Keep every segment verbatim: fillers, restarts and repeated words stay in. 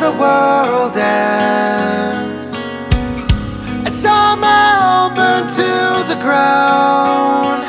the world ends. I saw my home burn to the ground,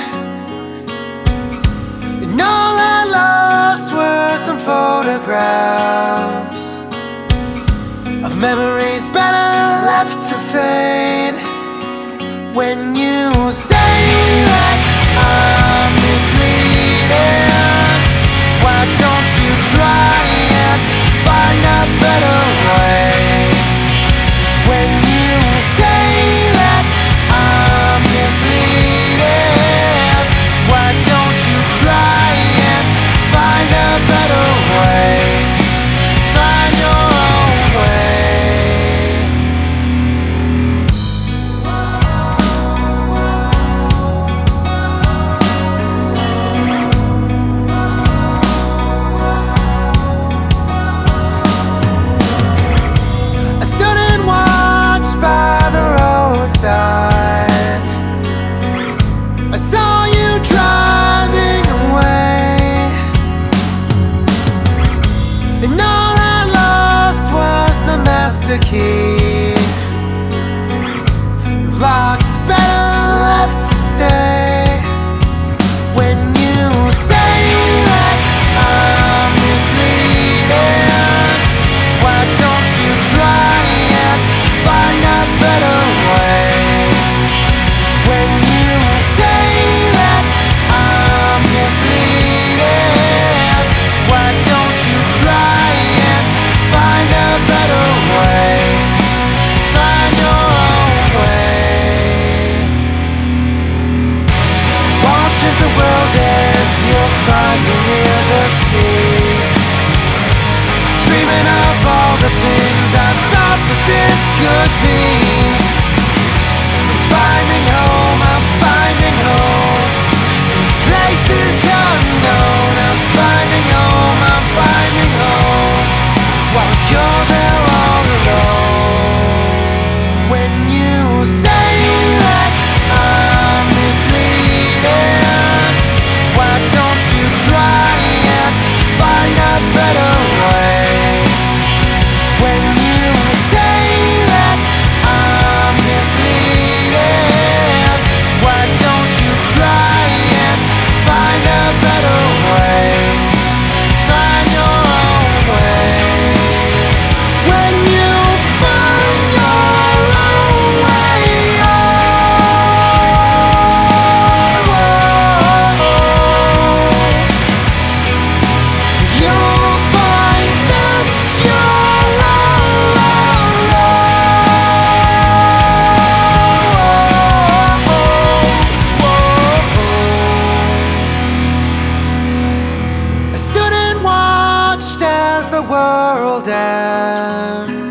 and all I lost were some photographs of memories better left to fade. When you say that I'm misleading, why don't you try and find a better way? When you say that I'm misleading, why don't you try and find a better way? Find your own way. I saw you driving away, and all I lost was the master key. Locks better left to stay. When you say that I'm misleading, why don't you try and find a better way? When you say that I'm misleading, why don't you try and find a better way? Find your own way. Watch as the world ends, you'll find me near the sea, dreaming of all the things I thought that this could be. I'm finding home, I'm finding home in places unknown. I'm finding home, I'm finding home while you're there all alone. When you say that I'm misleading, why don't you try and find a better way? When you say that I'm misleading, why don't you try and find a better way? Find your own way. When you find your own way, oh, you'll find that you're the world ends.